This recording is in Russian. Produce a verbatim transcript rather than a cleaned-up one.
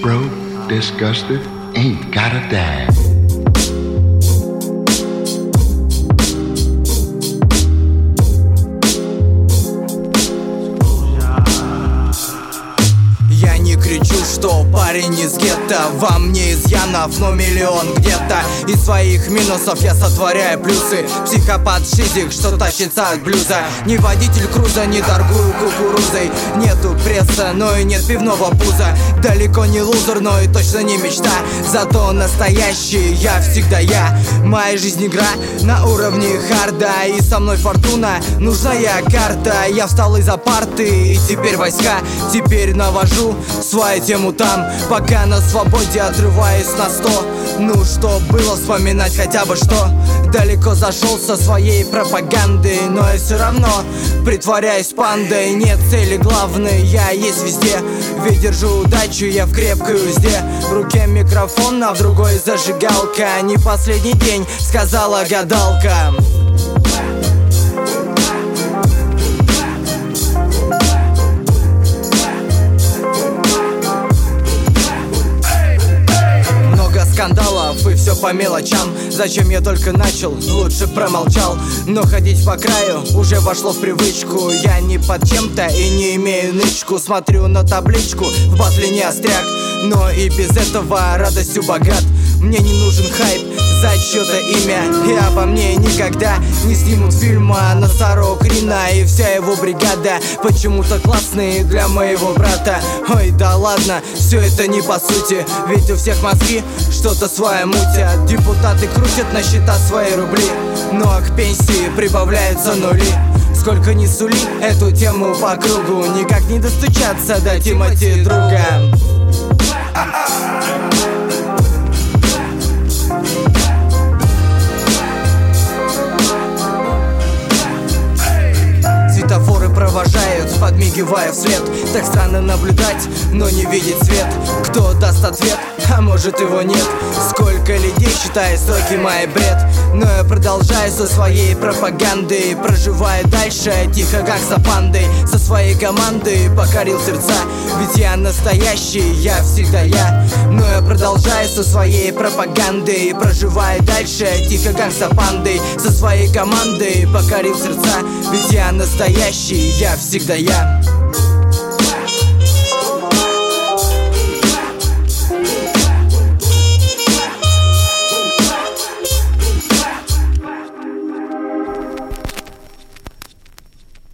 broke, disgusted, ain't got a dime. Я не кричу, что парень из гетто, во мне изъянов, но миллион где-то. Из своих минусов я сотворяю плюсы. Психопат шизик, что тащится от блюза. Не водитель круза, не торгую кукурузой. Нету пресса, но и нет пивного пуза. Далеко не лузер, но и точно не мечта. Зато настоящий я всегда я. Моя жизнь игра на уровне харда. И со мной фортуна, нужная карта. Я встал из-за парты, и теперь войска. Теперь навожу свою тему там, пока на свободе отрываюсь на сто. Ну что было вспоминать хотя бы что. Далеко зашел со своей пропагандой, но я все равно притворяюсь пандой. Нет цели главной, я есть везде. Ведь держу удачу я в крепкой узде. В руке микрофон, а в другой зажигалка. Не последний день, сказала гадалка. Скандалов и все по мелочам. Зачем я только начал, лучше промолчал. Но ходить по краю уже вошло в привычку. Я не под чем-то и не имею нычку. Смотрю на табличку, в батле не остряк. Но и без этого радостью богат. Мне не нужен хайп за чьё-то имя. И обо мне никогда не снимут фильма. Носорог Рина и вся его бригада почему-то классные для моего брата. Ой, да ладно, все это не по сути. Ведь у всех мозги что-то свое мутят. Депутаты крутят на счета свои рубли, но к пенсии прибавляются нули. Сколько ни сули эту тему по кругу, никак не достучаться до Тимати друга. Светофоры провожают, подмигивая вслед. Так странно наблюдать, но не видеть свет. Кто даст ответ, а может его нет. Сколько людей считает строки мои бред. Но я продолжаю со своей пропагандой. Проживаю дальше, тихо как за пандой. Со своей командой покорил сердца. Ведь я настоящий, я всегда я. Но я продолжаю со своей пропагандой. Проживаю дальше, тихо как за пандой. Со своей командой покорил сердца. Ведь я настоящий, я всегда я.